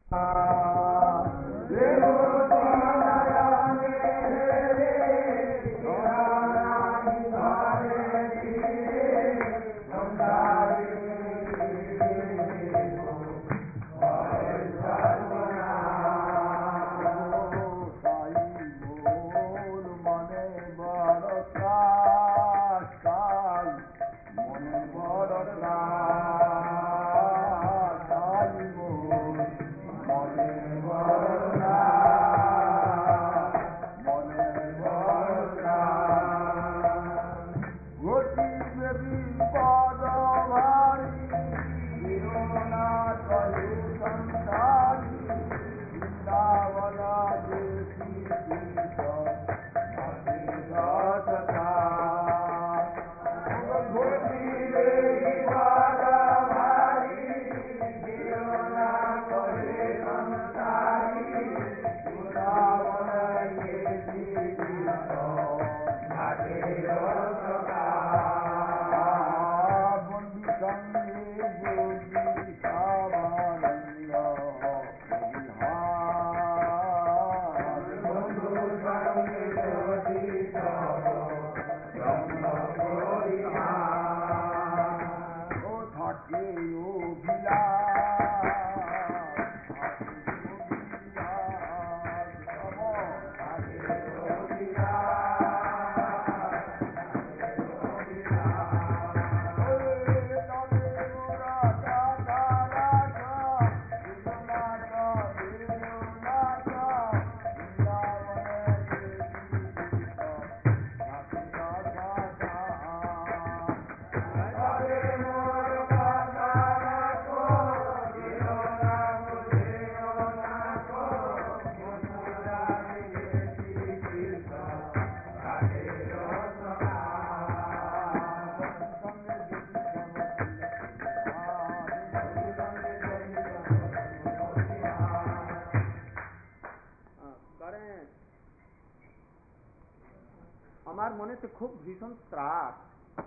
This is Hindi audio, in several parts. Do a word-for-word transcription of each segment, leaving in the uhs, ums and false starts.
हमारे मने से खूब भीषण त्रास,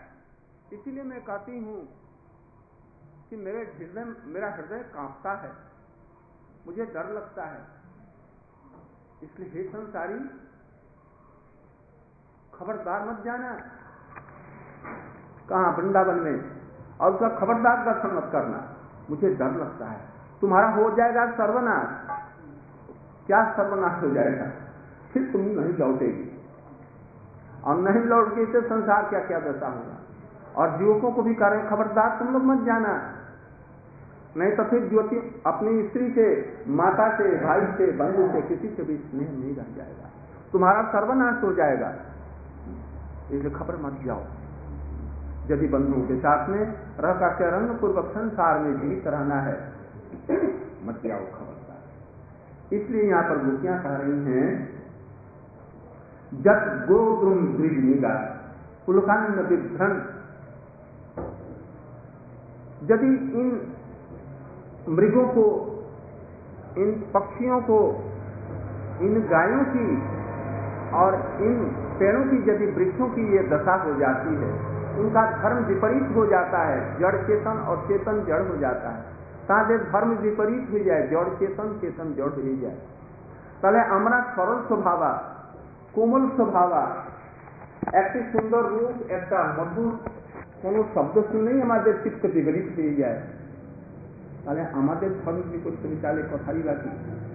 इसीलिए मैं कहती हूँ कि मेरे हृदय मेरा हृदय कांपता है, मुझे डर लगता है। इसलिए हे संसारी, खबरदार मत जाना कहाँ वृंदावन में, और उसका खबरदार दर्शन मत करना, मुझे डर लगता है। तुम्हारा हो जाएगा सर्वनाश। क्या सर्वनाश हो जाएगा? फिर तुम नहीं लौटेगी, और नहीं लौट के इसे संसार क्या क्या दशा होगा। और युवकों को भी कह रहे खबरदार तुम लोग मत जाना, नहीं तो फिर ज्योति अपनी स्त्री से, माता से, भाई से, बंधु से, किसी से भी स्नेह नहीं रह जाएगा, तुम्हारा सर्वनाश हो जाएगा। इसे खबर मत जाओ। यदि बंधुओं के साथ में रह का चरण पूर्वक संसार में जीवित रहना है, मत जाओ खबरदार। इसलिए यहां पर गोपियां कह रही हैं, जत गोद्रुम द्विजनिगा पुलकान्न विभ्रन। यदि इन मृगों को, इन पक्षियों को, इन गायों की और इन पेड़ों की, यदि वृक्षों की ये दशा हो जाती है, उनका धर्म विपरीत हो जाता है, जड़ चेतन और चेतन जड़ हो जाता है। ताकि धर्म विपरीत हो जाए, जड़ चेतन, चेतन जड़ हो जाए, তাহলে আমরা সরল স্বভাবা, কোমল স্বভাবা, একটি সুন্দর রূপ, একটা মধুর কোন শব্দ শুনেই আমাদের চিত্ত বিগলিত হয়ে যায়, তাহলে আমাদের ধর্ম বিপরীত চালে কথাই রাখি।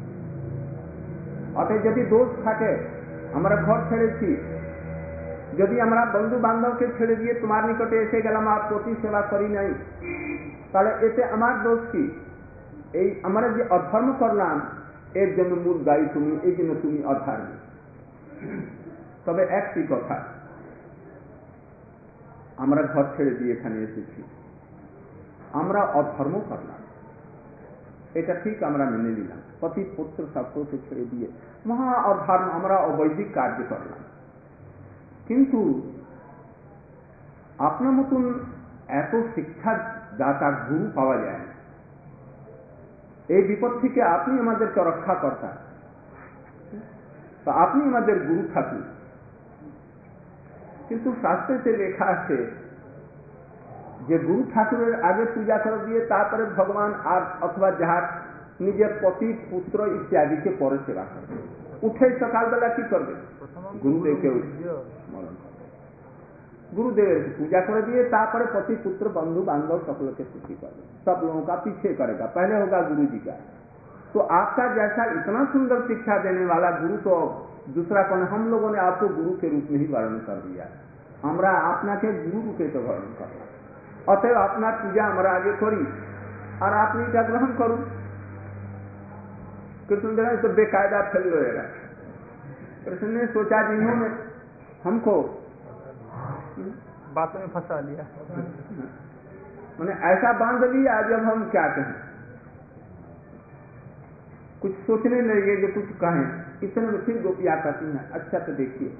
অতএব যদি দোষ থাকে, আমরা ঘর ছেড়েছি, যদি আমরা বন্ধু বান্ধবকে ছেড়ে দিয়ে তোমার নিকটে এসে গেলাম আর প্রতি সেবা করি নাই, তাহলে এতে আমার দোষ কি? এই আমরা যে অধর্ম করলাম এর জন্য মূল দায়ী তুমি, এই জন্য তুমি অধর্মী। তবে একটি কথা, আমরা ঘর ছেড়ে দিয়ে এখানে এসেছি, আমরা অধর্ম করলাম, এটা ঠিক আমরা মেনে নিলাম, পতি পুত্র সবকে ছেড়ে দিয়ে মহা অধর্ম, আমরা অবৈদিক কার্য করলাম। কিন্তু আপনার মতন এত শিক্ষা দাতা গুরু পাওয়া যায় না। এই বিপদ থেকে আপনি আমাদেরকে রক্ষা কর্তা, তো আপনি আমাদের গুরু ঠাকুর। কিন্তু শাস্ত্রেতে লেখা আছে যে গুরু ঠাকুরের আগে পূজা করে দিয়ে তারপরে ভগবান আর অথবা যাহার निजे पति पुत्र इत्यादि के पर सेवा करते, उठे सकाल बेला की कर दे गुरुदेव के स्मरण कर, गुरुदेव की पूजा कर दिए, तापर पति पुत्र बंधु बांधव सकल के स्तुति कर दे, सब लोगों का पीछे करेगा, पहले होगा गुरु जी का। तो आपका जैसा इतना सुंदर शिक्षा देने वाला गुरु तो दूसरा कौन, हम लोगों ने आपको गुरु के रूप में ही वर्णन कर दिया, हमरा अपना के गुरु रूपे तो वर्णन करना, अतएव अपना पूजा हमारा आगे करी और आपने का ग्रहण करूं। कृष्ण ने तो बेकायदा फैल रहेगा। कृष्ण ने सोचा जिन्होंने हमको बातों में फंसा लिया, मैंने ऐसा बांध लिया, जब हम क्या कहें, कुछ सोचने लगे जो कुछ कहें, इतने में फिर गोपियां कहती हैं, अच्छा तो देखिए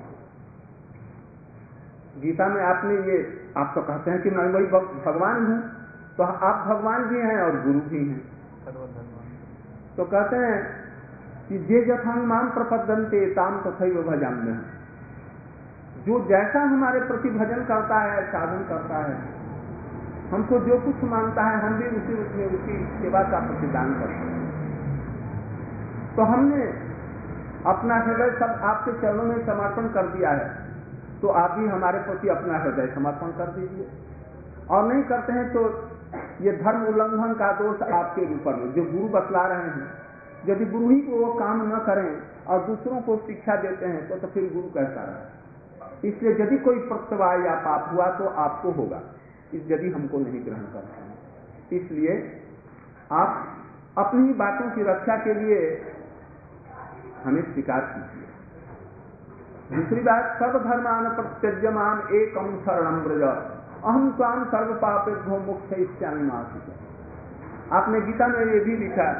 गीता में आपने ये, आप तो कहते हैं कि मैं वही भगवान हूं, तो आप भगवान भी हैं और गुरु भी हैं, तो कहते हैं कि जे जथांग माम प्रपद्यन्ते ताम तथैव भजाम्यहम्, जो जैसा हमारे प्रति भजन करता है, साधन करता है, हमको जो कुछ मानता है, हम भी उसी उसमें उसकी सेवा का प्रतिदान करते हैं। तो हमने अपना हृदय सब आपके चरणों में समर्पण कर दिया है, तो आप भी हमारे प्रति अपना हृदय समर्पण कर दीजिए, और नहीं करते हैं तो ये धर्म उल्लंघन का दोष आपके ऊपर में, जो गुरु बतला रहे हैं, यदि गुरु ही को वो काम न करें और दूसरों को शिक्षा देते हैं तो, तो फिर गुरु कैसा रहे। इसलिए यदि कोई प्रत्यवाय या पाप हुआ तो आपको होगा, यदि हमको नहीं ग्रहण करते हैं। इसलिए आप अपनी बातों की रक्षा के लिए हमें स्वीकार कीजिए। दूसरी बात, सर्वधर्मान प्रत्यज्यमान एकम शरणं व्रज अहम त्वाम सर्व पापेभ्यो मोक्षयिष्यामि मा शुचः। आपने गीता में ये भी लिखा,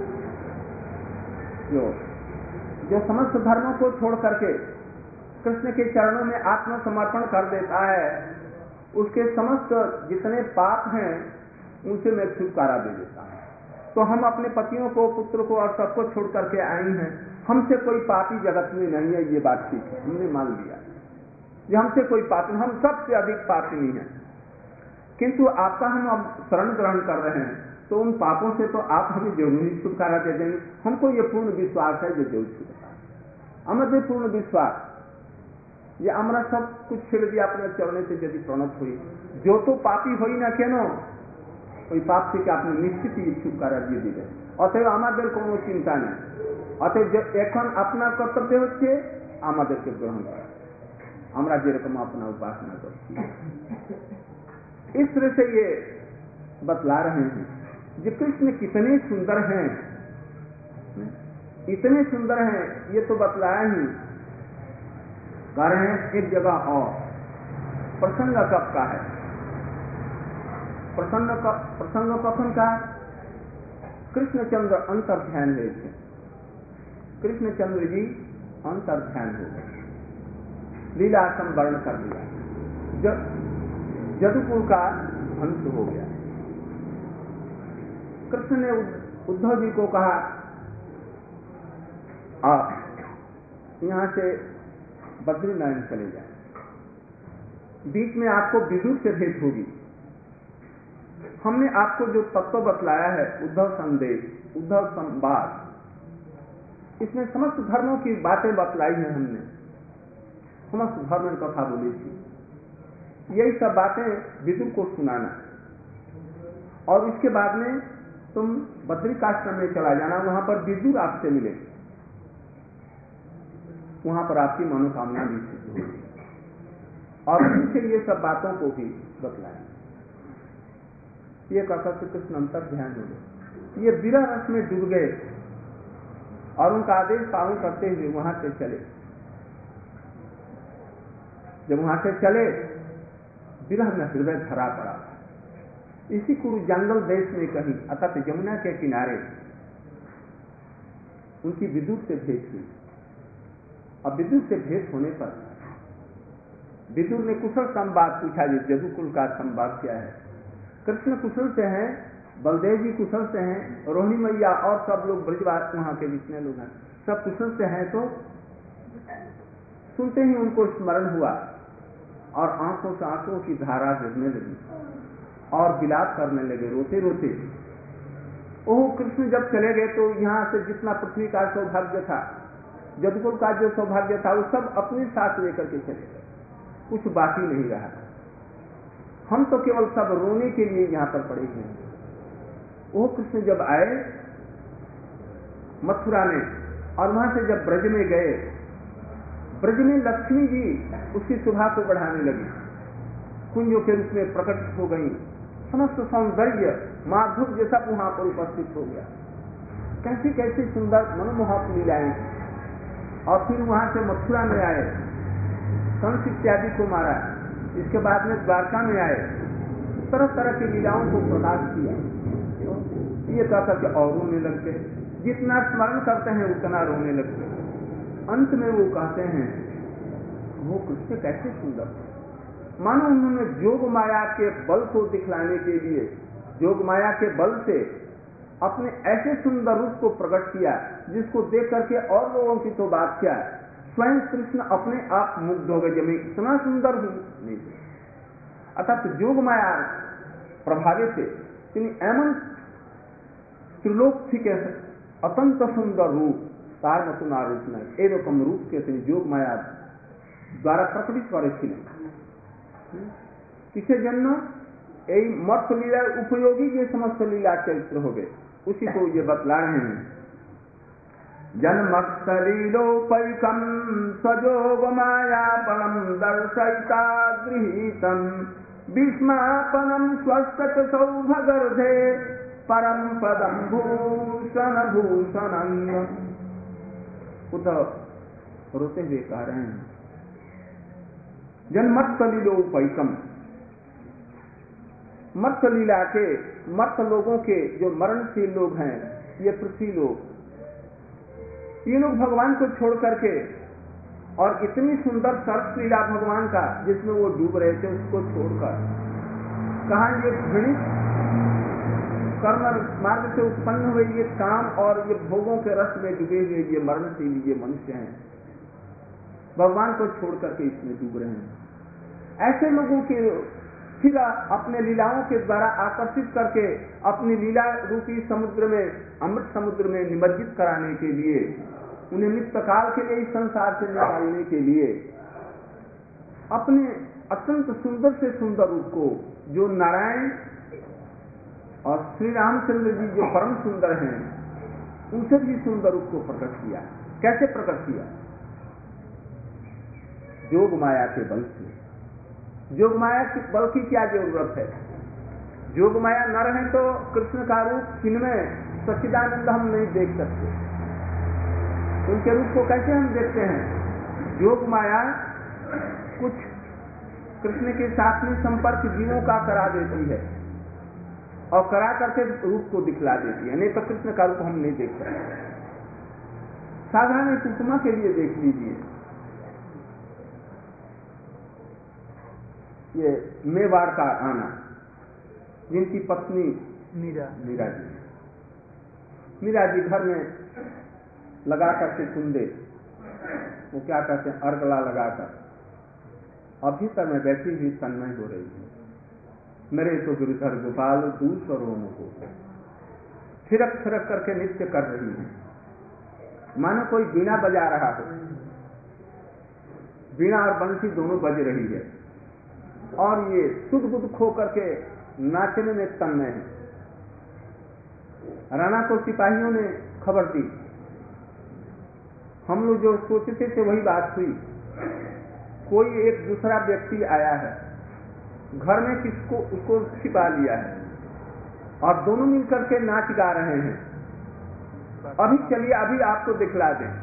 जो जो समस्त धर्मों को छोड़ करके कृष्ण के चरणों में आत्मसमर्पण कर देता है, उसके समस्त जितने पाप हैं उनसे मैं छुटकारा दे देता हूं। तो हम अपने पतियों को, पुत्र को और सबको छोड़ करके आई हैं, हमसे कोई पापी जगत में नहीं है, ये बात ठीक है, हमने मान लिया ये हमसे कोई पापी, हम सबसे अधिक पापी नहीं है, किंतु आपका हम अब शरण ग्रहण कर रहे हैं, तो उन पापों से तो आप हमें जरूर ही छुटकारा दे देंगे। हमको ये पूर्ण विश्वास है, जो जरूर छुटकारा, हमें भी पूर्ण विश्वास, ये हमारा सब कुछ छिड़ दिया अपने चरणों से यदि प्रणत हुई, जो तो पापी हुई ना केनो ওই পাপ থেকে আপনি নিশ্চিতই ছুটকারা দিয়ে দিবেন। অতএব আমাদের কোনো চিন্তা নেই, অতএব এখন আপনার কর্তব্য হচ্ছে আমাদেরকে গ্রহণ করা, আমরা যেরকম अपना उपासना करते हैं। इस तरह से ये बतला रहे हैं कि कृष्ण कितने सुंदर हैं, इतने सुंदर हैं, ये तो बतलाया ही। कह रहे हैं एक जगह और प्रसंग कब का है, प्रसंग का प्रसंग कथन का कृष्णचंद्र अंतर ध्यान है, कृष्णचंद्र जी अंतर ध्यान हो गए, लीला संवर्ण कर दिया, जदुकुल का अंत हो गया। कृष्ण ने उद्धव जी को कहा, आप यहां से बद्रीनारायण चले जाएं, बीच में आपको विदुर से भेंट होगी। हमने आपको जो तत्व बतलाया है, उद्धव संदेश, उद्धव संवाद, इसमें समस्त धर्मों की बातें बतलाई हैं, हमने समस्त धर्म कथा बोली थी, यही सब बातें विदुर को सुनाना, और इसके बाद में तुम बद्रिकाश्रम में चला जाना, वहां पर विदुर आपसे मिले, वहां पर आपकी मनोकामना भी सिद्ध होगी, और उनसे ये सब बातों को भी बतलाया। ये कहकर श्री कृष्ण अंतर ध्यान हो गए, ये विरह रस में डूब गए और उनका आदेश पालन करते हुए वहां से चले। जब वहां से चले, विरह में हृदय भरा पड़ा। इसी कुरु जंगल देश में कहीं अतत यमुना के किनारे उनकी विदुर से भेंट हुई। अब विदुर से भेंट होने पर विदुर ने कुशल संवाद पूछा, ये जदुकुल का संवाद क्या है। कृष्ण कुशल से हैं, बलदेव जी कुशल से हैं, रोहिणी मैया और सब लोग ब्रजवास वहां के जितने लोग हैं सब कुशल से हैं। तो सुनते ही उनको स्मरण हुआ और आंखों से आंसुओं की धारा गिरने लगी और विलाप करने लगे, रोते रोते ओह कृष्ण जब चले गए तो यहाँ से जितना पृथ्वी का सौभाग्य था, जदुकुल का जो सौभाग्य था, वो सब अपने साथ लेकर के चले गए, कुछ बाकी नहीं रहा। हम तो केवल सब रोने के लिए यहाँ पर पड़े हुए हैं। वो कृष्ण जब आए मथुरा में और वहां से जब ब्रज में गए, ब्रज में लक्ष्मी जी उसकी शोभा को बढ़ाने लगी, कुंजों के रूप में प्रकट हो गई, समस्त सौंदर्य माधुर्य सब वहां पर उपस्थित हो गया। कैसी कैसी सुंदर मनोमोहक लीलाएं। और फिर वहां से मथुरा में आए, कंस इत्यादि को मारा, इसके बाद में द्वारका में आए, तरह तरह की लीलाओं को प्रकाश किया। ये कहा था कि और रोने लगते, जितना स्मरण करते हैं उतना रोने लगते। अंत में वो कहते हैं, वो कृष्ण कैसे सुंदर, मानो उन्होंने जोग माया के बल को दिखलाने के लिए, जोग माया के बल से अपने ऐसे सुंदर रूप को प्रकट किया जिसको देख करके और लोगों की तो बात क्या, स्वयं कृष्ण अपने आप मुग्ध हो गए, जब इतना सुंदर हूं नहीं। अर्थात जोग माया प्रभावित से एमन त्रिलोक थी के अत्यंत सुंदर रूप तार मतुना रूप नहीं, एरकम रूप के जोग माया द्वारा प्रकटित करे। किसे जन्म यही मर्थ लीला उपयोगी ये समस्त लीला चरित्र हो गए, उसी को ये बतला रहे हैं। जन्मस्थलीलोपैकम स्वजोग माया परम दर्शयिता गृहीतम विस्मापनम स्वस्थ सौभगर्धे परम पदम भूषण भूषण। उद्धव रोते हुए कह रहे हैं, जन्मस्थलीलोपैकम, मर्त लीला के मर्त लोगों के जो मरणशील लोग हैं, ये पृथ्वी लोग, ये लोग भगवान को छोड़ करके और इतनी सुंदर सर्प लीला भगवान का जिसमें वो डूब रहे थे उसको छोड़कर कहा ये घृणित कर्म मार्ग से उत्पन्न हुए ये काम और ये भोगों के रस में डूबे हुए ये मरणशील ये मनुष्य हैं, भगवान को छोड़ करके इसमें डूब रहे हैं। ऐसे लोगों के फिर अपने लीलाओं के द्वारा आकर्षित करके अपनी लीला रूपी समुद्र में, अमृत समुद्र में निमज्जित कराने के लिए, उन्हें नित्य काल के लिए इस संसार से निकालने के लिए अपने अत्यंत सुंदर से सुंदर रूप को, जो नारायण और श्री रामचंद्र जी जो परम सुंदर हैं, उनसे भी सुंदर रूप को प्रकट किया। कैसे प्रकट किया? जोग माया के बल से। जोग माया के बल की क्या जरूरत है? जोग माया न रहे तो कृष्ण का रूप चिन्मय सच्चिदानंद हम नहीं देख सकते। उनके रूप को कैसे हम देखते हैं? जोग माया कुछ कृष्ण के साथ में संपर्क जीवों का करा देती है और करा करके रूप को दिखला देती है, नहीं तो कृष्ण का रूप हम नहीं देख सकते। साधारण एक उपमा के लिए देख लीजिए, ये मेवाड़ का आना, जिनकी पत्नी मीरा मीरा जी मीरा जी घर में लगा करके कुंडे, वो क्या कहते हैं, अर्गला लगाकर और भीतर में बैठी हुई तन्मय हो रही है। मेरे तो गिरधर गोपाल दूसरों को थिरक थिरक करके नृत्य कर रही है, मानो कोई बीना बजा रहा हो। बीना और बंसी दोनों बज रही है और ये सुध बुध खो करके नाचने में तन्मय है। राणा को सिपाहियों ने खबर दी, हम लोग जो सोचते थे वही बात हुई। कोई एक दूसरा व्यक्ति आया है, घर में किसको उसको छिपा लिया है और दोनों मिलकर के नाच गा रहे हैं। अभी चलिए अभी आपको दिखला दें।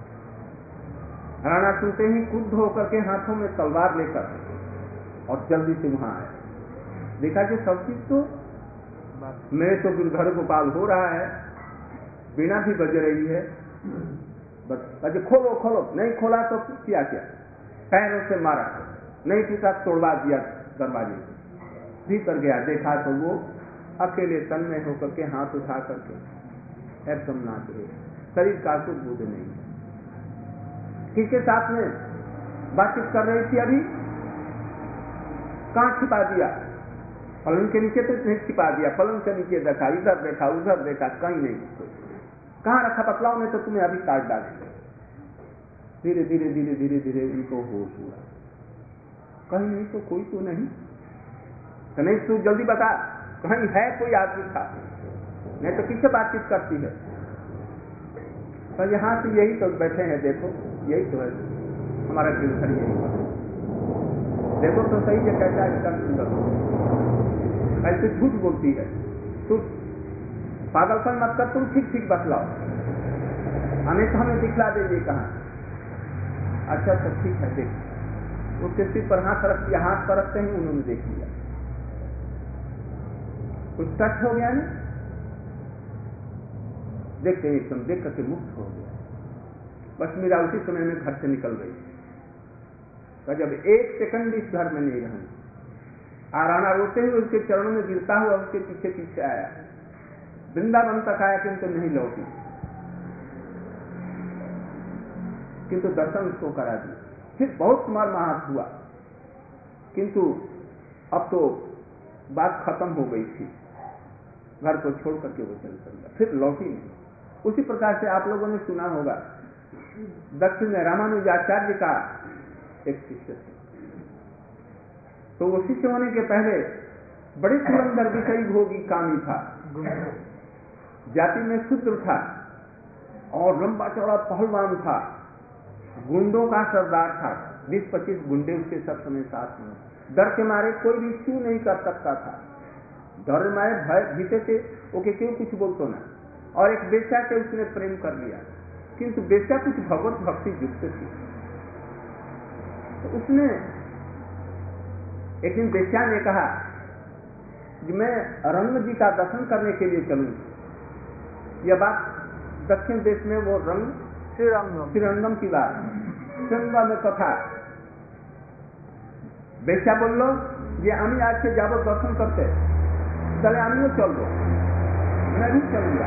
राणा सुनते ही क्रुद्ध होकर के हाथों में तलवार लेकर और जल्दी से वहां आए। देखा कि सब चीज तो मेरे तो गिरधर गोपाल हो रहा है, बीना भी बज रही है, बस अजय खोलो खोलो, नहीं खोला तो किया क्या, पैरों से मारा, नहीं पीता तोड़वा दिया दरवाजे से। भीतर गया, देखा तो वो अकेले तन में होकर के हाथ उठा करके एकदम नाच रहे, शरीर का कुछ बोध नहीं। किसके साथ में बातचीत कर रही थी? अभी कहां छिपा दिया? पलंग के नीचे तो नहीं छिपा दिया, पलंग के नीचे देखा, इधर देखा, उधर देखा, कहीं नहीं, कहाँ रखा बतलाओ, नहीं तो तुम्हें अभी काट डालेंगे। धीरे धीरे धीरे धीरे धीरे उनको होश हुआ, कहीं नहीं तो कोई तो नहीं, तो नहीं तू जल्दी बता, कहीं है कोई आदमी था, नहीं तो किससे बातचीत करती है। तो यहाँ से यही तो बैठे हैं, देखो यही तो है हमारा गिरधर, यही देखो तो सही है कैसा इसका सुंदर, ऐसे झूठ बोलती है, तू पागलपन मत कर, तुम ठीक ठीक बतलाओ, हमें तो हमें दिखला देंगे कहाँ। अच्छा तो ठीक है, देख, उसके सिर पर हाथ रख दिया, हाथ पर रखते ही उन्होंने देख लिया, कुछ टच हो गया ना, देखते ही एकदम देख करके मुक्त हो गया। बस मेरा उसी समय में घर से निकल गई, तो जब एक सेकंड इस घर में नहीं रहूं, आराना रोते हुए उसके चरणों में गिरता हुआ उसके पीछे पीछे आया, वृंदावन तक आया किंतु नहीं लौटी, किंतु दर्शन उसको करा दिया। फिर बहुत मर्माहत हुआ, किंतु अब तो बात खत्म हो गई थी, घर को छोड़ करके वो चल चल फिर लौटी नहीं। उसी प्रकार से आप लोगों ने सुना होगा, दक्षिण में रामानुजाचार्य का एक शिष्य थे, तो वो शिष्य होने के पहले बड़े सुंदर विषयी भोगी कामी था, जाति में शूद्र था और लंबा चौड़ा पहलवान था, गुंडों का सरदार था, बीस पच्चीस गुंडे उसके सब समय साथ में, डर के मारे कोई भी छू नहीं कर सकता था, डर मारे भय भीते थे, ओके क्यों कुछ बोलतो ना। और एक बेचा से उसने प्रेम कर लिया, किंतु बेचा कुछ भगवत भक्ति युक्त थी, तो उसने एक दिन बेचा ने कहा कि मैं रंग जी का दर्शन करने के लिए चलूं। यह बात दक्षिण देश में वो रंग श्रीरंगम श्रीरंगम की बात, श्रीरंगम में कथा, बेचा बोल लो ये आमी आज से जाबो दर्शन करते, चले आमियो चल दो, मैं भी चलूंगा।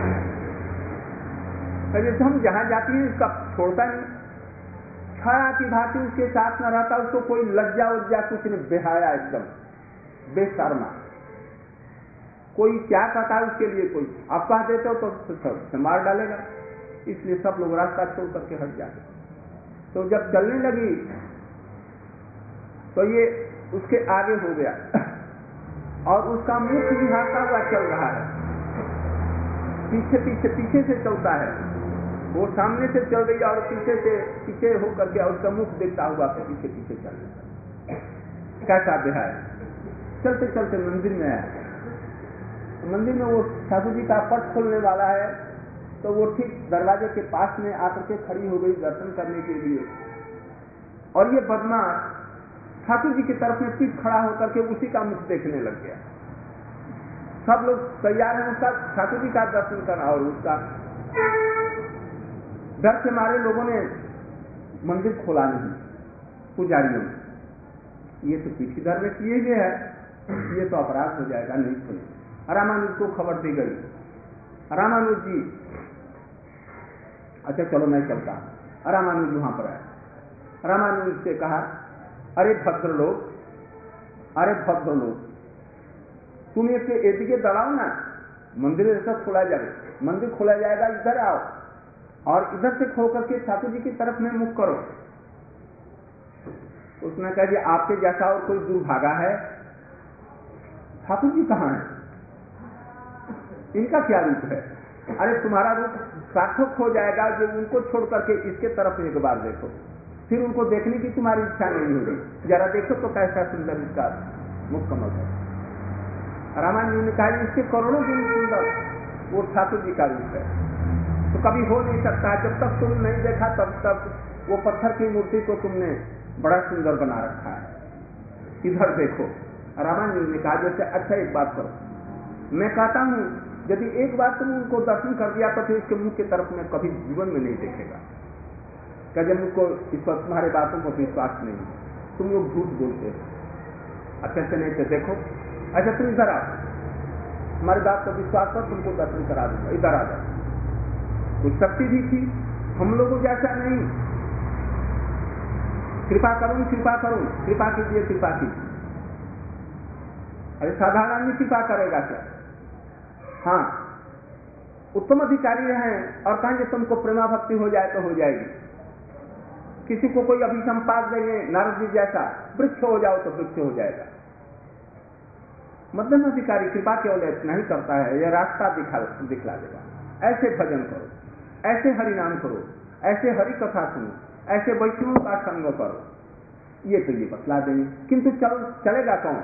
अरे हम जहां जाती है इसका छोड़ता नहीं, छाया की भांति उसके साथ न रहता, उसको कोई लज्जा उज्जा कुछ नहीं, बेहाया एकदम बेशर्मा, कोई क्या कहता है उसके लिए, कोई आप कह देते हो तो सब मार डालेगा, इसलिए सब लोग रास्ता छोड़ करके हट जाते। तो जब चलने लगी तो ये उसके आगे हो गया और उसका मुख निहारता हुआ चल रहा है, पीछे पीछे पीछे से चलता है, वो सामने से चल रही है और पीछे से पीछे होकर के उसका मुख देखता हुआ पीछे पीछे चल रहा है। कैसा बिहार, चलते चलते मंदिर में आया, मंदिर में वो ठाकुर जी का पट खोलने वाला है, तो वो ठीक दरवाजे के पास में आकर के खड़ी हो गई दर्शन करने के लिए, और ये बदमाश ठाकुर जी की तरफ में पीठ खड़ा होकर के उसी का मुख देखने लग गया। सब लोग तैयार हैं उसका ठाकुर जी का दर्शन करना, और उसका डर से मारे लोगों ने मंदिर खोला नहीं, पुजारियों ने, ये तो पीछे दर में किए हुए है, ये तो अपराध हो जाएगा, नहीं खोले। रामानुज को खबर दी गई, रामानुज जी अच्छा चलो मैं चलता। रामानुज वहां पर आया, रामानुज से कहा अरे भद्र लोग, अरे भद्र लोग, तुम एक एदिके दड़ाओ ना, मंदिर ऐसा खोला जाए, मंदिर खोला जाएगा, इधर आओ और इधर से खो करके ठाकुर जी की तरफ में मुख करो। उसने कहा जी आपके जैसा और कोई दुर्भागा है, ठाकुर जी कहाँ है, इनका क्या रूप है? अरे तुम्हारा रूप सार्थक हो जाएगा जो उनको छोड़ करके इसके तरफ एक बार देखो, फिर उनको देखने की तुम्हारी इच्छा नहीं होगी, जरा देखो तो कैसा सुंदर इसका मुख कमल है। रामायण ने कहा इसके करोड़ों गुण सुंदर वो ठाकुर जी का रूप है, तो कभी हो नहीं सकता, जब तक तुम नहीं देखा तब तक वो पत्थर की मूर्ति को तुमने बड़ा सुंदर बना रखा है, इधर देखो। रामायण ने कहा जैसे अच्छा एक बात करो, मैं कहता हूं यदि एक बार तुम उनको दर्शन कर दिया तो फिर इसके मुख की तरफ में कभी जीवन में नहीं देखेगा। क्या जब मुझको इस पर तुम्हारे बातों को विश्वास नहीं, तुम लोग झूठ बोलते हो, अच्छा से नहीं थे देखो, अच्छा तुम इधर आओ, हमारी बात पर विश्वास कर, तुमको दर्शन करा दूंगा, इधर आ जाओ। कुछ शक्ति भी थी, हम लोगों जैसा नहीं, कृपा करूं कृपा करूं, कृपा कीजिए कृपा कीजिए। अरे साधारण आदमी कृपा करेगा क्या? हाँ, उत्तम अधिकारी हैं और कहेंगे तुमको प्रेमा भक्ति हो जाए तो हो जाएगी। किसी को कोई अभिसंपाद देंगे नारद जी जैसा, वृक्ष हो जाओ तो वृक्ष हो जाएगा। मध्यम अधिकारी कृपा केवल इतना ही करता है, यह रास्ता दिखा दिखला देगा। ऐसे भजन करो, ऐसे हरि नाम करो, ऐसे हरि कथा सुनो, ऐसे वैष्णव का संग करो, ये तो ये बतला देंगे। किंतु चल चलेगा कौन?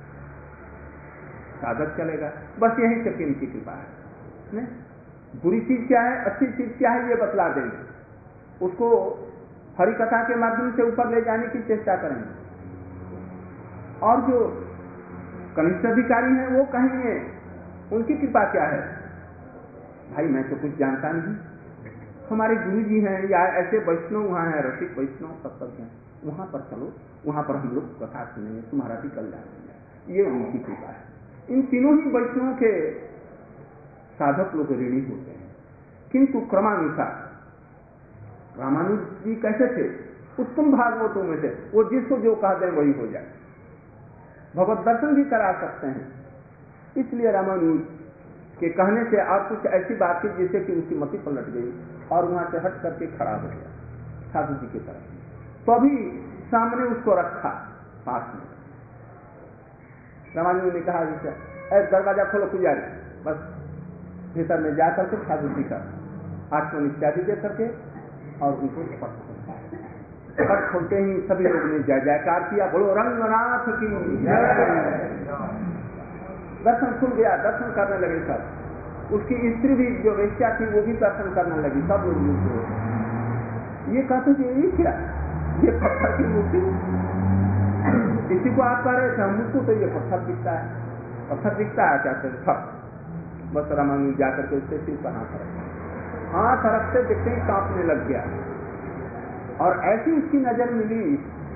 साधक चलेगा। बस यही तक इनकी कृपा है। ने? बुरी चीज क्या है, अच्छी चीज क्या है, ये बतला देंगे। उसको हरि कथा के माध्यम से ऊपर ले जाने की चेष्टा करेंगे। और जो कनिष्ठ अधिकारी हैं वो कहेंगे उनकी कृपा क्या है? भाई मैं तो कुछ जानता नहीं, हमारे गुरु जी हैं या ऐसे वैष्णव वहां हैं, रसिक वैष्णव सत्संग हैं, वहां पर चलो, वहां पर हम लोग कथा सुनेंगे, तुम्हारा भी कल्याण होगा। ये उनकी कृपा है। इन तीनों ही वैष्णव के साधक लोग ऋणी होते हैं। किंतु क्रमानुसार रामानुज जी कैसे थे? उत्तम भागवतों में थे, वो जिसको जो कह दें वही हो जाए। भगवत दर्शन भी करा सकते हैं। इसलिए रामानुज के कहने से आप कुछ ऐसी बात की जिससे कि उसकी मति पलट गई और वहां से हट करके खड़ा हो गया साधु जी की तरफ। तो अभी सामने उसको रखा पास में। रामानुज ने कहा जैसे दरवाजा खोलो पुजारी, बस भीतर में जाकर के साधु जी का आत्मन इत्यादि दे करके और उनको पट खोलता है। पट खोलते ही सभी लोगों ने जय जयकार किया, बोलो रंगनाथ की जय। दर्शन खुल गया, दर्शन करने लगे सब। उसकी स्त्री भी जो वेश्या थी वो भी दर्शन करने लगी। सब लोग मुक्त हो। ये कहते थे ये क्या, ये पत्थर की मूर्ति? किसी को आप कह रहे थे मुझको तो ये पत्थर दिखता है, पत्थर दिखता है क्या? फट बस रामानुज जाकर के उससे सिर पर हाथ रखा, हाथ रखते देखते ही कांपने लग गया। और ऐसी उसकी नजर मिली,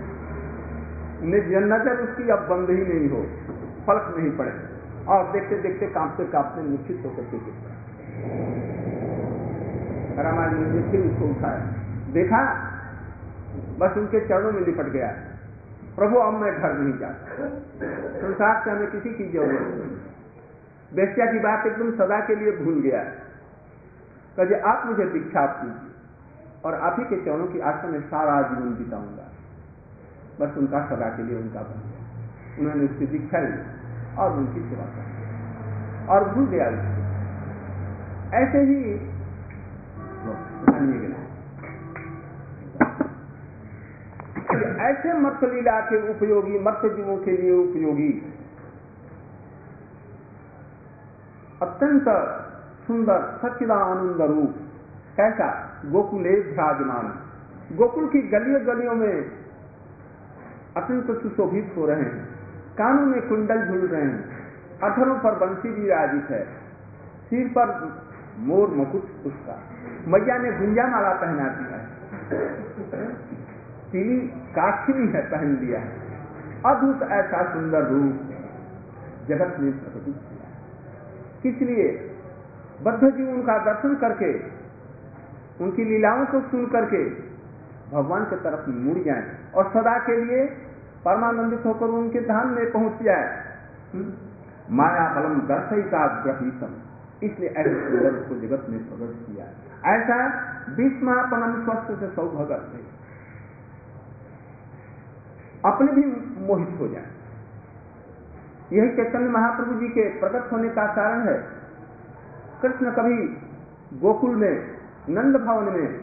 नजर उसकी अब बंद ही नहीं हो, फर्क नहीं पड़े, और देखते देखते कांपते कांपते निश्चित होकर के गिर पड़ा। रामानुज ने फिर उसको उठाया, देखा बस उनके चरणों में लिपट गया, प्रभु अब मैं घर नहीं जाता, संसार से हमें किसी की जरूरत नहीं। वेश्या की बात एकदम सदा के लिए भूल गया। कहे आप मुझे दीक्षा कीजिए और आप ही के चरणों की आशा में सारा जीवन बिताऊंगा। बस उनका सदा के लिए उनका बन गया। उन्होंने उसकी दीक्षा ली और उनकी सेवा कर और भूल गया उसको। ऐसे ही ऐसे मत्स्य लीला के उपयोगी, मत्स्य जीवों के लिए उपयोगी अत्यंत सुंदर सच्चिदानंद रूप कैसा गोकुले विराजमान। गोकुल की गलियों गलियों में अत्यंत सुशोभित हो रहे हैं, कानों में कुंडल झूल रहे हैं, अधरों पर बंसी विराजित है, सिर पर मोर मुकुट उसका, मैया ने गुंजा माला पहना दिया है, पीली काखिनी है पहन लिया है। अद्भुत ऐसा सुंदर रूप जगत में प्रकटित किया। किस लिए? बद्ध जीव उनका दर्शन करके, उनकी लीलाओं को सुन करके भगवान की तरफ मुड़ जाए और सदा के लिए परमानंदित होकर उनके धाम में पहुंच जाए। माया बलम दर्शिता ग्रहीतम, इसलिए ऐसे सुंदर को जगत में प्रकट किया। ऐसा विस्मापनम स्वस्थ से सौभगत है, अपने भी मोहित हो जाए। यही चैतन्य महाप्रभु जी के प्रकट होने का कारण है। कृष्ण कभी गोकुल में, नंद भवन में,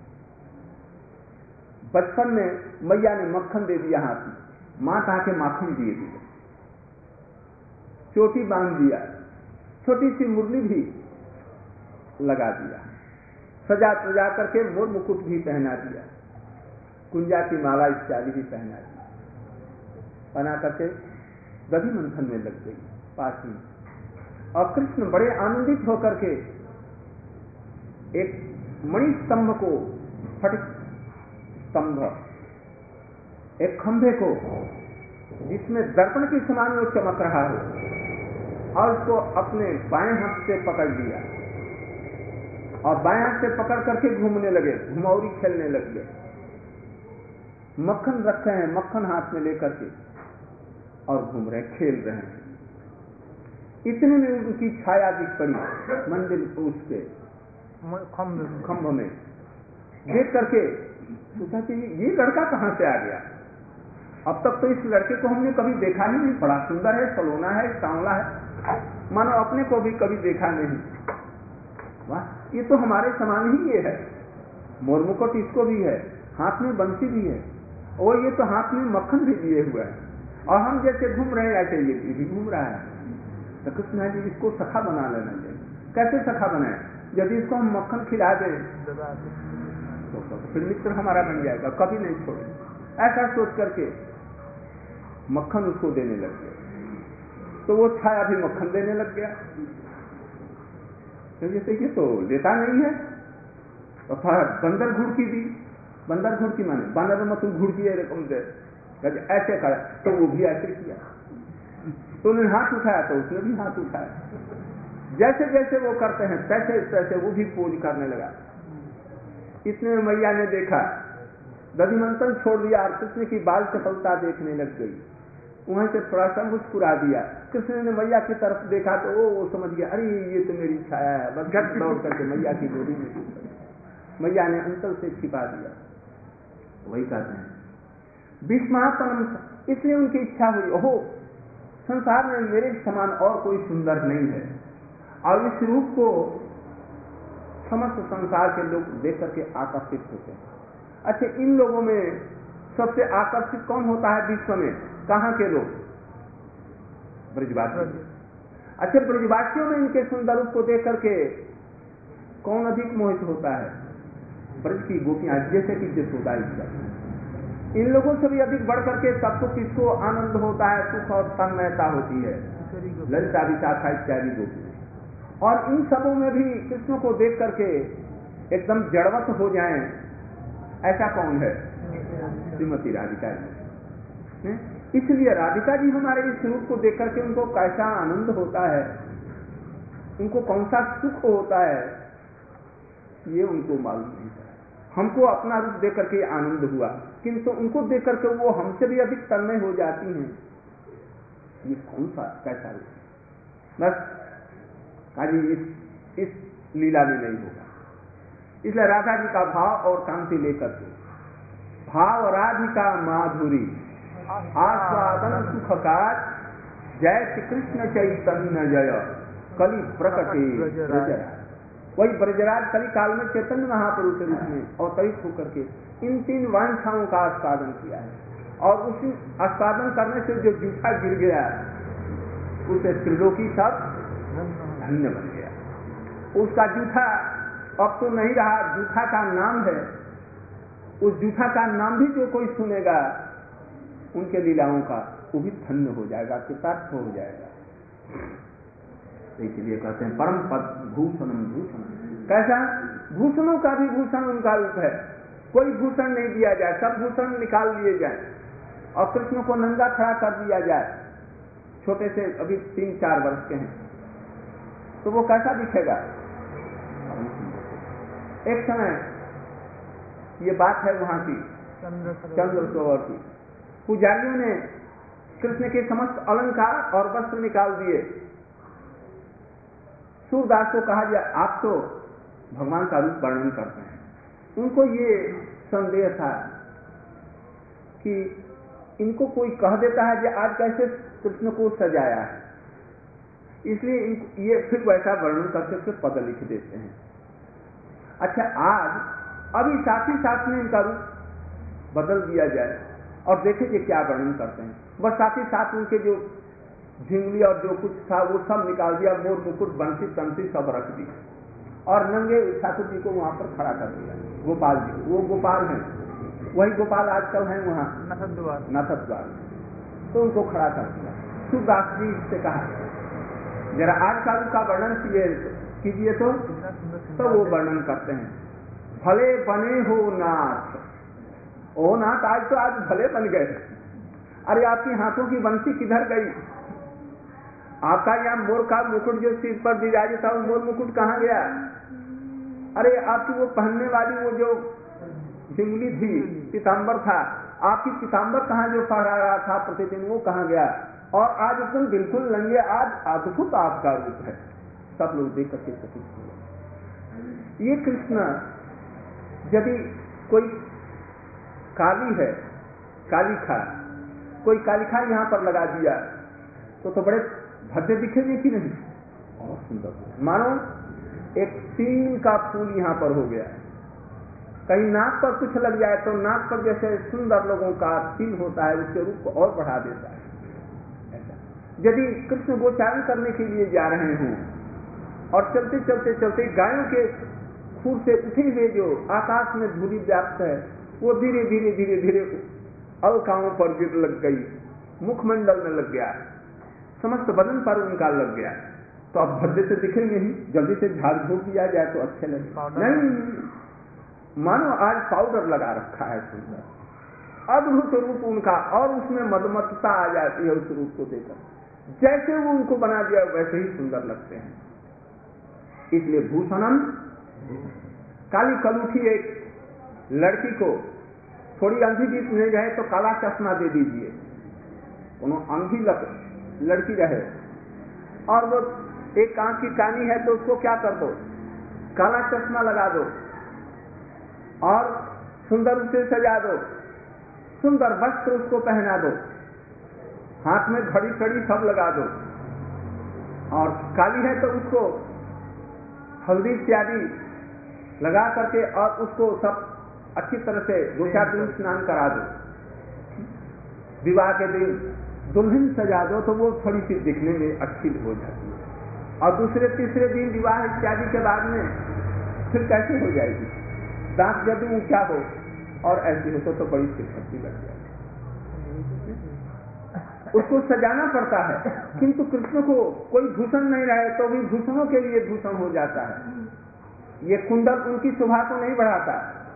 बचपन में मैया ने मक्खन दे दिया हाथ में, मां के माखन दिए दिए, चोटी बांध दिया, छोटी सी मुरली भी लगा दिया, सजा सजा करके मोर मुकुट भी पहना दिया, कुंजा की माला इत्यादि भी पहना दिया, बना करके दधि मंथन में लग गई पास में। और कृष्ण बड़े आनंदित होकर के एक मणि स्तंभ को, फटिक स्तंभ, एक खंभे को जिसमें दर्पण के समान वो चमक रहा है, और उसको अपने बाएं हाथ से पकड़ लिया और बाएं हाथ से पकड़ करके घूमने लगे, घुमौरी खेलने लग गए। मक्खन रखे हैं, मक्खन हाथ में लेकर के और घूम रहे, खेल रहे हैं। इतने में उनकी छाया दिख पड़ी मंदिर उस पे खम्भ में। देख करके सोचा कि ये लड़का कहाँ से आ गया। अब तक तो इस लड़के को हमने कभी देखा ही नहीं, बड़ा सुंदर है, सलोना है, सांवला है, मानो अपने को भी कभी देखा नहीं। वाह, ये तो हमारे समान ही ये है। मोर मुकुट इसको भी है, हाथ में बंसी भी है, और ये तो हाथ में मक्खन भी लिए हुआ है, और हम जैसे घूम रहे हैं ऐसे ये भी घूम रहा है। तो कृष्ण जी इसको सखा बना लेना चाहिए। कैसे सखा बनाए? यदि इसको हम मक्खन खिला दें तो फिर मित्र हमारा बन जाएगा, कभी नहीं छोड़ेंगे। ऐसा सोच करके मक्खन उसको देने लग गया। तो वो छाया भी मक्खन देने लग गया। तो जैसे ये तो लेता नहीं है, तो बंदर घुड़की दी। बंदर घुड़की माने बंदर मतलब घुड़की रकम दे, ऐसे करा तो वो भी ऐसे किया। तो उन्होंने हाथ उठाया तो उसने भी हाथ उठाया। जैसे जैसे वो करते हैं तैसे तैसे वो भी पूज करने लगा। इतने में मैया ने देखा, दधिमंथन छोड़ दिया और कृष्ण की बाल चपलता देखने लग गई। वहां से थोड़ा सा मुस्कुरा दिया। कृष्ण ने मैया की तरफ देखा तो वो, वो समझ गया, अरे ये तो मेरी छाया है। बस झट दौड़ करके मैया की गोदी में छुप। मैया ने अंचल से छिपा दिया। वही कहते हैं भीष्मातनम, इसलिए उनकी इच्छा हुई, ओहो संसार में मेरे समान और कोई सुंदर नहीं है, और इस रूप को समस्त संसार के लोग देख करके आकर्षित होते हैं। अच्छा, इन लोगों में सबसे आकर्षित कौन होता है विश्व में? कहाँ के लोग? ब्रजवासी। अच्छा, ब्रजवासियों में इनके सुंदर रूप को देख करके कौन अधिक मोहित होता है? ब्रज की गोपियां, जैसे कि जसोदा। इन लोगों से भी अधिक बढ़ करके सबको किसको आनंद होता है, सुख और तन्मयता होती है? ललिता, विशाखा इत्यादि गोपी। और इन सबों में भी कृष्ण को देख करके एकदम जड़वत हो जाएं, ऐसा कौन है? श्रीमती राधिका जी। इसलिए राधिका जी हमारे इस रूप को देख करके उनको कैसा आनंद होता है, उनको कौन सा सुख होता है, ये उनको मालूम नहीं है। हमको अपना रूप देख करके आनंद हुआ, किंतु उनको देख करके वो हमसे भी अधिक तन्मय हो जाती हैं। ये कौन सा कैसा रूप? बस काजी इस, इस लीला में नहीं होगा। इसलिए राधा जी का भाव और कांति लेकर के, भाव राधिका माधुरी आस्वादन सुखकार, जय श्री कृष्ण चैतन्य जय कलि प्रकटे ब्रजराज। वही ब्रजराज कलि काल में चैतन्य महाप्रभु के रूप में अवतरित होकर के इन तीन वांछाओं का आस्वादन किया है। और उसी आस्वादन करने से जो जूठा गिर गया उसे त्रिलोकी सब धन्य बन गया। उसका जूठा अब तो नहीं रहा, जूठा का नाम है। उस जूठा का नाम भी जो कोई सुनेगा उनके लीलाओं का, वो भी धन्य हो जाएगा, कृतार्थ हो जाएगा। इसलिए कहते हैं परम पद भूषणम भूषण। कैसा? भूषणों का भी भूषण उनका रूप है। कोई भूषण नहीं दिया जाए, सब भूषण निकाल लिए जाए और कृष्ण को नंगा खड़ा कर दिया जाए। छोटे से अभी तीन चार वर्ष के हैं तो वो कैसा दिखेगा? एक समय ये बात है वहां की चंद्र सरोवर की, पुजारियों ने कृष्ण के समस्त अलंकार और वस्त्र निकाल दिए। सूरदास को कहा गया आप तो भगवान का रूप वर्णन करते हैं। उनको ये संदेह था कि इनको कोई कह देता है कि आज कैसे कृष्ण को सजाया है, इसलिए ये फिर वैसा वर्णन करके फिर पद लिख देते हैं। अच्छा, आज अभी साथ ही साथ में इनका रूप बदल दिया जाए और देखें कि क्या वर्णन करते हैं। बस साथ ही साथ उनके जो झिंगली और जो कुछ था वो सब निकाल दिया, मोर मुकुट बंसी तंसी सब रख दी और नंगे ठाकुर जी को वहां पर खड़ा कर दिया। गोपाल जी, वो गोपाल हैं, वही गोपाल आजकल हैं वहां नाथद द्वार नाथद द्वार तो उनको खड़ा कर दिया। सूरदास जी से कहा जरा आज काल का वर्णन कीजिए तो तो वो वर्णन करते हैं, भले बने हो नाथ, ओ नाथ आज तो आज भले बन गए। अरे आपकी हाथों की बंसी किधर गई? आपका यहाँ मोर का मुकुट जो सिर पर विराजित था वो मोर मुकुट कहाँ गया? अरे आपकी वो पहनने वाली वो जो झिंगली थी, पीताम्बर था, आपकी पीताम्बर कहाँ जो फहरा रहा था प्रतिदिन, वो कहाँ गया? और आज एकदम बिल्कुल नंगे, आज अद्भुत आपका रूप है। सब लोग देख करके चकित हुए। ये कृष्ण यदि कोई काली है, कालिखा, कोई कालिखा यहाँ पर लगा दिया तो तो बड़े भव्य दिखेंगे कि नहीं? और सुंदर, मानो एक तीन का फूल यहाँ पर हो गया। कहीं नाक पर कुछ लग जाए तो नाक पर जैसे सुंदर लोगों का तिल होता है, उसके रूप को और बढ़ा देता है। यदि कृष्ण गोचारण करने के लिए जा रहे हों और चलते चलते चलते गायों के खूर से उठे हुए जो आकाश में धूलि व्याप्त है, वो धीरे धीरे धीरे धीरे अलकाओं पर गिर लग गई, मुखमंडल में लग गया, समस्त बदन पर उनका लग गया, तो अब भद्दे से दिखेंगे ही। जल्दी से झाड़ झूठ दिया जाए तो अच्छे लगे। नहीं, मानो आज पाउडर लगा रखा है सुंदर, अद्भुत रूप उनका, और उसमें मदमत्ता आ जाती है उस रूप को देखकर। जैसे वो उनको बना दिया वैसे ही सुंदर लगते हैं। इसलिए भूषणम, काली कलूठी एक लड़की को थोड़ी अंधी बीत नहीं रहे तो काला चश्मा दे दीजिए, अंधी लड़की रहे और वो एक आंख की कानी है तो उसको क्या कर दो, काला चश्मा लगा दो और सुंदर उसे सजा दो, सुंदर वस्त्र उसको पहना दो, हाथ में घड़ी चड़ी सब लगा दो, और काली है तो उसको हल्दी इत्यादि लगा करके और उसको सब अच्छी तरह से दो चार दिन स्नान करा दो। विवाह के दिन दुल्हन सजा दो तो वो थोड़ी सी दिखने में अच्छी हो जाती है, और दूसरे तीसरे दिन विवाह इत्यादि के बाद में फिर कैसी हो जाएगी, दांत यदि ऊंचा हो और ऐसी हो तो, तो बड़ी सिद्धि लग जाएगी। उसको सजाना पड़ता है, किंतु कृष्ण को कोई भूषण नहीं रहे तो भी भूषणों के लिए भूषण हो जाता है। ये कुंडल उनकी शोभा को नहीं बढ़ाता।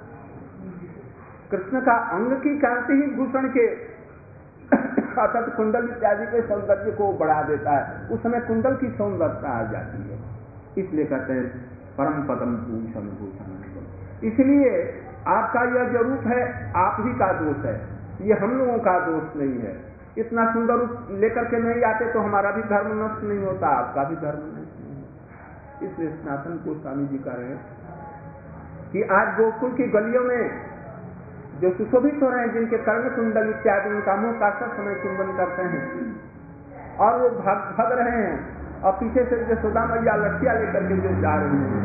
कृष्ण का अंग की कांति ही भूषण के अर्थात कुंडल इत्यादि के सौंदर्य को बढ़ा देता है। उस समय कुंडल की सौंदर्यता आ जाती है, इसलिए कहते हैं परम पदम भूषण भूषण। इसलिए आपका यह जो रूप है आप ही का दोष है, ये हम लोगों का दोष नहीं है। इतना सुंदर रूप लेकर के नहीं आते तो हमारा भी धर्म नष्ट नहीं होता, आपका भी धर्म नष्ट नहीं होता। इसलिए सनातन गोस्वामी जी कह रहे हैं कि आज गोकुल की गलियों में जो सुशोभित हो रहे हैं, जिनके कर्ण कुंडल इत्यादि उनका मुंह काटकर समय चुंबन करते हैं और वो भाग भाग रहे हैं, और पीछे से जो यशोदा मैया लठिया लेकर के जो जा रहे हैं,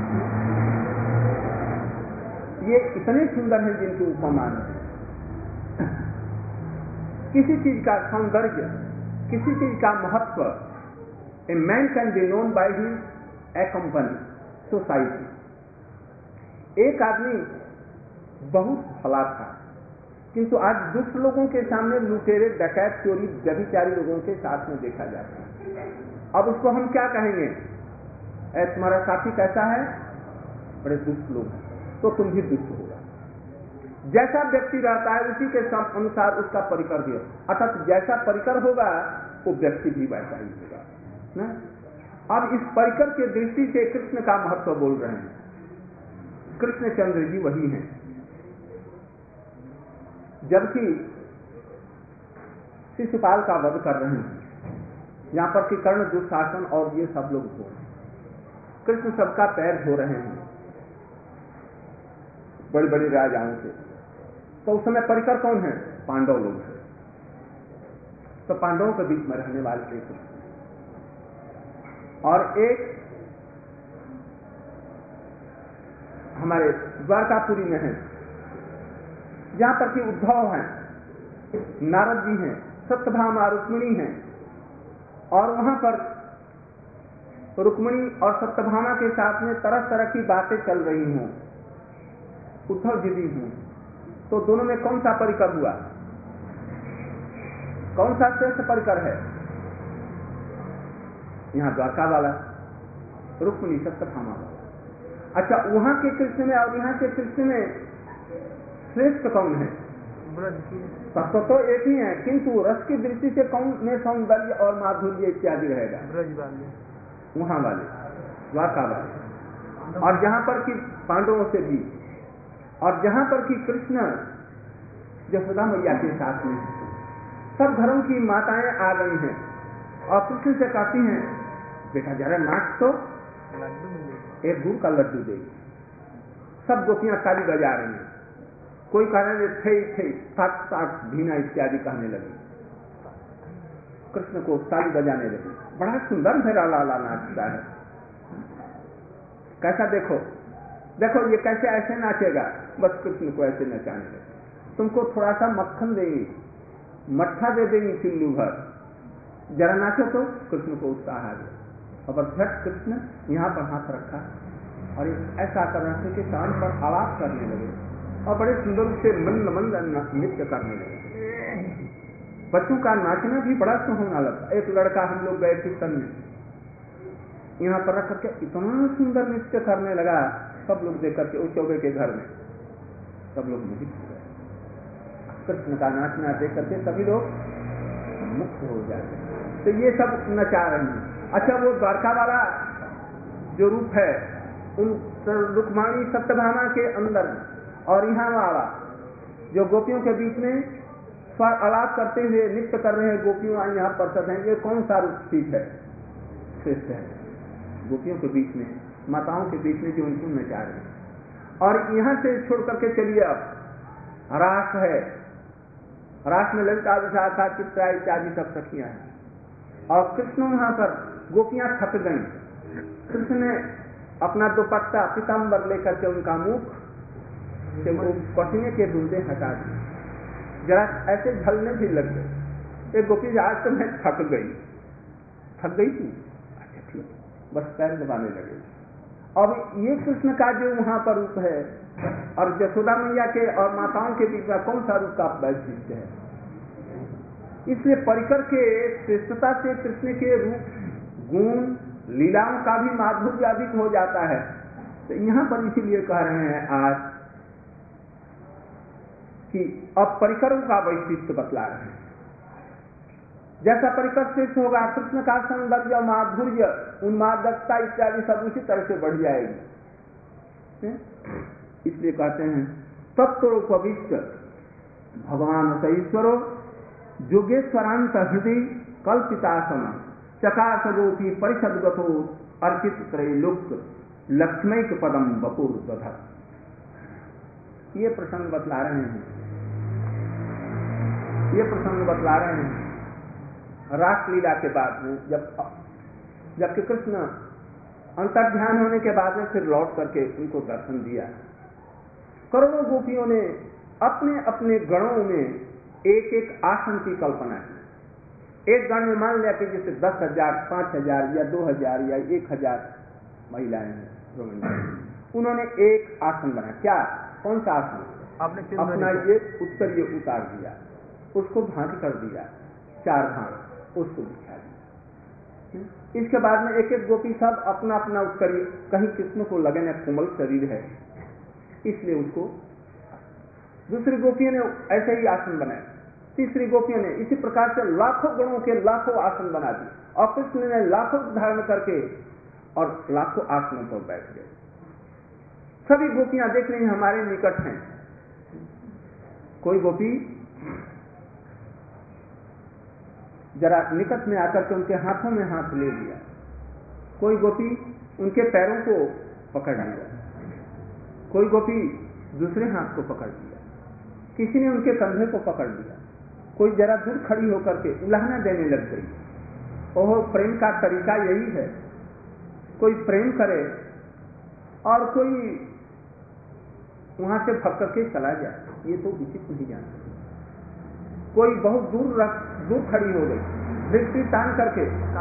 ये इतने सुंदर हैं जिनकी उपमा है। किसी चीज का सौंदर्य, किसी चीज का महत्व, a man can be known by his company society. एक आदमी बहुत भला था, किंतु आज दुष्ट लोगों के सामने लुटेरे, डकैत, चोरी, व्यभिचारी लोगों के साथ में देखा जाता है। अब उसको हम क्या कहेंगे, ऐ तुम्हारा साथी कैसा है, बड़े दुष्ट लोग हैं, तो तुम भी दुष्ट होगा। जैसा व्यक्ति रहता है उसी के अनुसार उसका परिकर भी, अर्थात जैसा परिकर होगा वो व्यक्ति भी वैसा ही होगा ना। अब इस परिकर के दृष्टि से कृष्ण का महत्व बोल रहे हैं। कृष्णचंद्र जी वही हैं, जबकि शिशुपाल का वध कर रहे हैं, यहां पर कि कर्ण, दुशासन और ये सब लोग हो, कृष्ण सबका पैर धो रहे हैं बड़े बड़े राजाओं से। तो उस समय परिकर कौन है, पांडव लोग हैं। तो पांडवों के बीच में रहने वाले एक और एक हमारे द्वारकापुरी में है, जहां पर कि उद्धव हैं, नारद जी हैं, सत्यभामा रुक्मिणी हैं, और वहां पर रुक्मिणी और सत्यभामा के साथ में तरह तरह की बातें चल रही हों, उद्धव जी भी हूं, तो दोनों में कौन सा परिकर हुआ, कौन सा श्रेष्ठ परिकर है? यहां द्वारका वाला, रुक्मिणी सत्यभामा वाला। अच्छा, वहां के कृष्ण में और यहां के कृष्ण में श्रेष्ठ कौन है? तत्व तो एक ही है, किंतु रस की दृष्टि से कौन में सौंदर्य और माधुर्य इत्यादि रहेगा? वहां वाले, द्वारका वाले। और जहां पर कि पांडवों से भी, और जहां पर कि कृष्ण यशोदा मैया के साथ में, सब घरों की माताएं आ गई हैं और कृष्ण से कहती हैं, बेटा जरा नाच तो, एक गुड़ का लड्डू देगी। सब गोपियां ताली बजा रही हैं, कोई कह रहे थे थे सात सात भीना इत्यादि कहने लगी, कृष्ण को ताली बजाने लगी। बड़ा सुंदर मेरा लाला नाचता है, कैसा देखो देखो ये कैसे ऐसे नाचेगा। बस कृष्ण को ऐसे नचाने लगे। तुमको थोड़ा सा मक्खन देंगे, मट्ठा दे देंगे चिल्लू भर, जरा नाचो तो। कृष्ण को उत्साह आ गया और झट कृष्ण यहाँ पर हाथ रखा और ऐसा करना से कि कान पर आवाज करने लगे और बड़े सुंदर से मंद मंद नृत्य करने लगे। बच्चों का नाचना भी बड़ा सुहावना लगता। एक लड़का, हम लोग गए कीर्तन में, यहाँ पर रख करके इतना सुंदर नृत्य करने लगा, सब लोग देख करके उस चौबे के घर में सब लोग मोहित हो गए। कृष्ण का नाचना देख करके सभी लोग मुक्त हो जाते। तो ये सब नचा रहे हैं। अच्छा, वो द्वारका वाला जो रूप है, उन रुक्माणी सत्यभामा के अंदर और यहाँ वाला जो गोपियों के बीच में स्वर आलाप करते हुए नृत्य कर रहे हैं, गोपियों यहाँ पर हैं, ये कौन सा रूप ठीक है? श्रेष्ठ है। गोपियों के बीच में, माताओं के बीच में जो उनको नचा रहे हैं। और यहाँ से छोड़ करके चलिए, अब रास है, रास में ललिता विशाखा चित्रा इत्यादि सब सखियां हैं और कृष्ण वहां पर, गोपियां थक गई। कृष्ण ने अपना दुपट्टा पीताम्बर लेकर के उनका मुख से वो पसीने के बूंदे हटा दी, जरा ऐसे झलने भी लग गए। एक गोपी आज तो मैं थक गई, थक गई थी, अच्छा ठीक, बस पैर दबाने लगे। अब ये कृष्ण का जो वहां पर रूप है और यशोदा मैया के और माताओं के बीच में कौन सा रूप का वैशिष्ट्य है? इसलिए परिकर के श्रेष्ठता से कृष्ण के रूप, गुण, लीलाओं का भी माधुर्य अधिक हो जाता है। तो यहाँ पर इसीलिए कह रहे हैं आज कि अब परिकरों का वैशिष्ट्य बतला रहे हैं। जैसा परिकर श्रेष्ठ होगा, कृष्ण का सौंदर्य, माधुर्य, उन्मादकता इत्यादि सब उसी तरह से बढ़ जाएगी। इसलिए कहते हैं तत्वोपविष्ट भगवान सईश्वरो योगेश्वरांत हृदय कल्पितासम चकाश गोपी परिषद गतो अर्चित त्रैलोक लक्ष्मैक पदम बपुर दधा। ये प्रसंग बतला रहे हैं, ये प्रसंग बतला रहे हैं रासलीला के बाद में, जब जबकि कृष्ण अंतर्ध्यान होने के बाद में फिर लौट करके उनको दर्शन दिया। करोड़ों गोपियों ने अपने अपने गणों में एक एक आसन की कल्पना की। एक गण में मान लिया कि जैसे दस हजार, पांच हजार या दो हजार या एक हजार महिलाएं हैं, उन्होंने एक आसन बनाया। क्या, कौन सा आसन? आपने अपना ये उत्तरीय उतार दिया, उसको भांति कर दिया, चार भांग, उसको बिछा दिया। इसके बाद में एक एक गोपी सब अपना अपना उत्तरीय, कहीं कृष्ण को लगे न कोमल शरीर है इसलिए उसको, दूसरी गोपियों ने ऐसे ही आसन बनाए, तीसरी गोपियों ने इसी प्रकार से लाखों गणों के लाखों आसन बना दिए और कृष्ण ने लाखों धारण करके और लाखों आसनों पर बैठ गए। सभी गोपियां देख रही हैं, हमारे निकट हैं। कोई गोपी जरा निकट में आकर के उनके हाथों में हाथ ले लिया, कोई गोपी उनके पैरों को पकड़ लिया, कोई गोपी दूसरे हाथ को पकड़ लिया, किसी ने उनके कंधे को पकड़ लिया, कोई जरा दूर खड़ी होकर के उलाहना देने लग गई। ओह, प्रेम का तरीका यही है, कोई प्रेम करे और कोई वहां से भग करके चला जाए, ये तो उचित नहीं जानते। कोई बहुत दूर रख दूर खड़ी हो गई, दृष्टि तान करके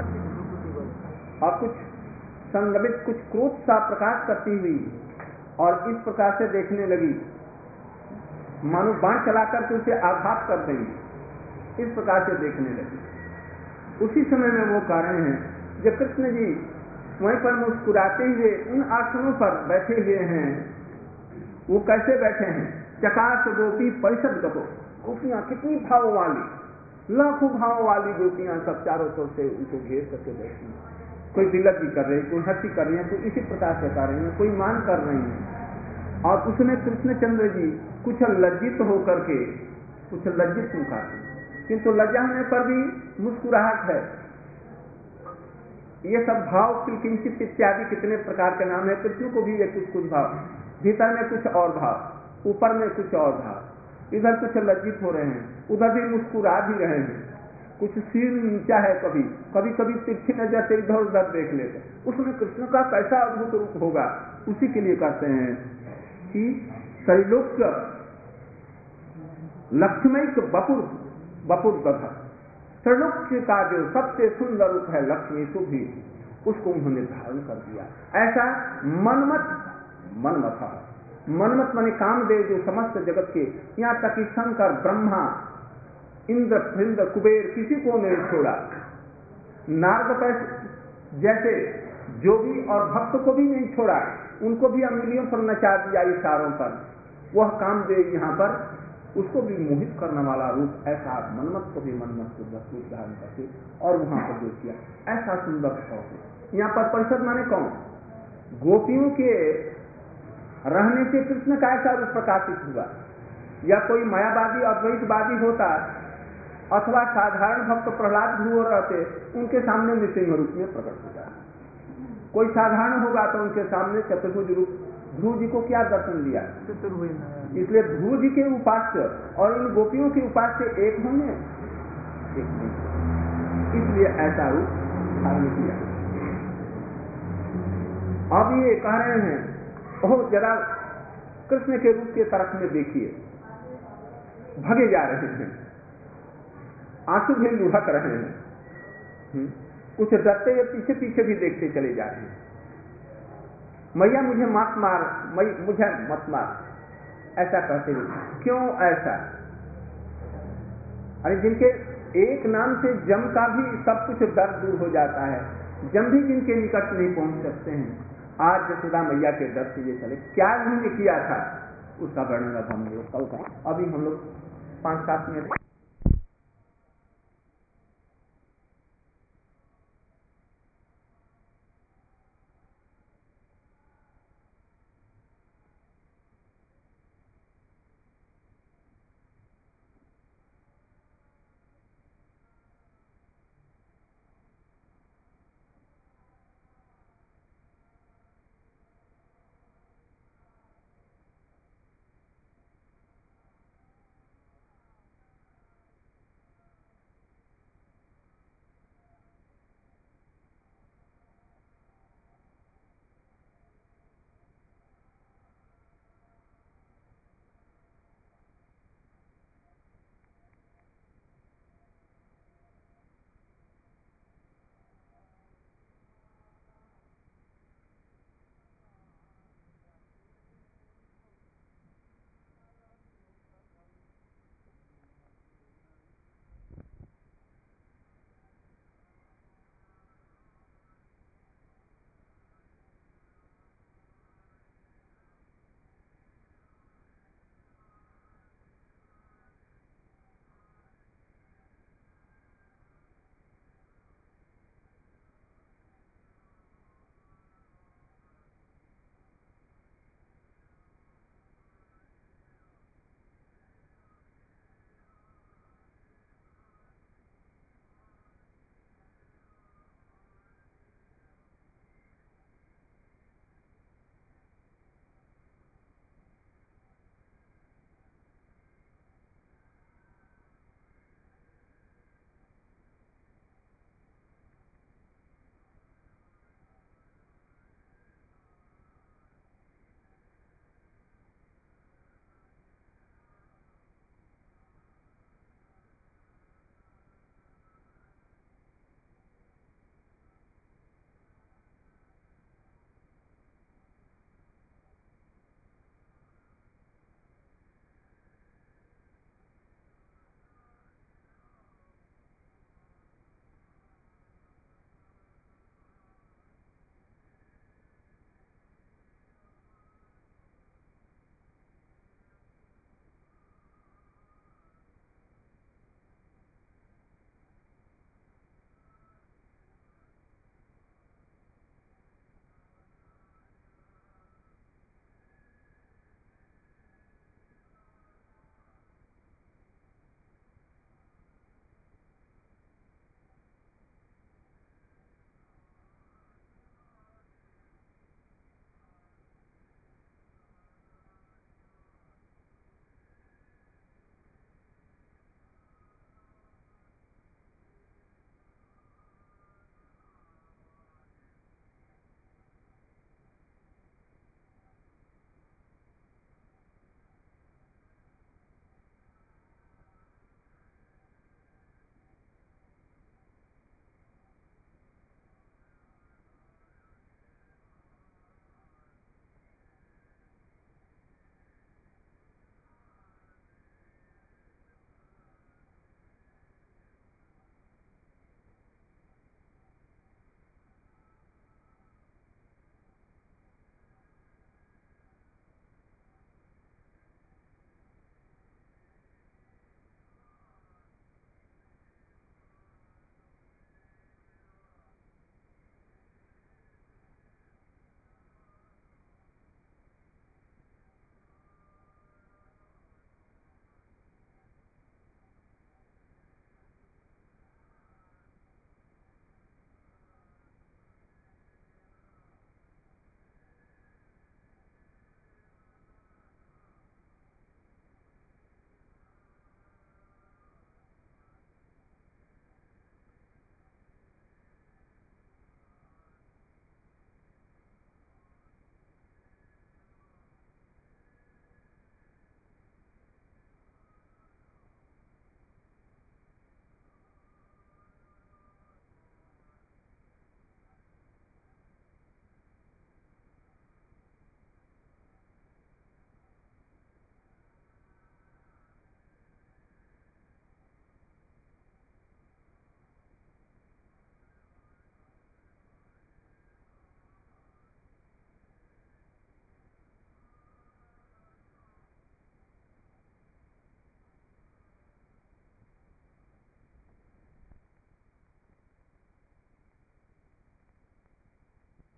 और कुछ संगमित, कुछ क्रोध सा प्रकाश करती हुई और इस प्रकार से देखने लगी मानो बाण चला करके उसे आघात कर देंगे, इस प्रकार से देखने लगी। उसी समय में वो कह रहे हैं जब कृष्ण जी वहीं पर मुस्कुराते हुए उन आसनों पर बैठे हुए हैं, वो कैसे बैठे हैं? चकाश गोपी परिषद गतो, गोपियां कितनी भाव वाली, लाखों भाव वाली गोपियां सब चारों तरफ से उनको घेर करके बैठी हैं। कोई तिलक भी कर रही है, कोई हंसी कर रही है, कोई इसी प्रकार से कर रही है, कोई मान कर रही है। और उसमें कृष्णचंद्र जी कुछ लज्जित होकर के, कुछ लज्जित मुखाते, किंतु लज्जा होने पर भी मुस्कुराहट है। ये सब भाव किंचित इत्यादि कितने प्रकार के नाम है। कृष्ण को भी ये कुछ कुछ भाव, भीतर में कुछ और भाव, ऊपर में कुछ और भाव, इधर कुछ लज्जित हो रहे हैं, उधर भी मुस्कुरा भी रहे हैं, कुछ सिर नीचा है, कभी कभी कभी तिरछी नजर से इधर उधर देख लेते। उसमें कृष्ण का कैसा अद्भुत रूप होगा, उसी के लिए कहते हैं कि त्रैलोक्य लक्ष्मी बपुर बपुर गधा, त्रैलोक्य का जो सबसे सुंदर रूप है लक्ष्मी सुभी, उसको उन्होंने धारण कर दिया। ऐसा मनमत मनमत मनमत माने कामदेव जो समस्त जगत के, यहाँ तक कि शंकर ब्रह्मा इंद्र इंद्र कुबेर किसी को नहीं छोड़ा। नारद जैसे जोगी और भक्त को भी नहीं छोड़ा, उनको भी अंगुलियों पर नचा दिया इशारों पर। वह कामदेव यहाँ पर उसको भी मोहित करने वाला रूप, ऐसा मनमत को भी मनमत को रूप धारण करके और वहां पर जो किया, ऐसा सुंदर भाव। यहाँ पर परिषद माने कौन? गोपियों के रहने से कृष्ण का ऐसा रूप प्रकाशित हुआ। या कोई मायावादी अद्वैतवादी होता अथवा साधारण भक्त प्रहलाद भी हो रहते, उनके सामने नृसिंह रूप में प्रकट हो जाए। कोई साधारण होगा तो उनके सामने चतुर्भुज रूप। ध्रुव जी को क्या दर्शन दिया? चतुर्भुज। इसलिए ध्रुव जी के उपास्य और इन गोपियों के उपास्य एक होंगे, एक नहीं। इसलिए ऐसा रूप धारण किया। अब ये कह रहे हैं, ओह जरा कृष्ण के रूप के तरफ में देखिए, भगे जा रहे हैं, आंसू भी लुढ़क रहे हैं, कुछ डरते हुए पीछे पीछे भी देखते चले जा रहे हैं। मैया मुझे मत मार, मुझे मत मार, ऐसा कहते हैं। क्यों ऐसा? अरे जिनके एक नाम से जम का भी सब कुछ डर दूर हो जाता है, जम भी जिनके निकट नहीं पहुंच सकते हैं, आज यशोदा मैया के डर से ये चले। क्या उन्होंने किया था उसका वर्णन अब हम लोग कल का, अभी हम लोग पांच सात मिनट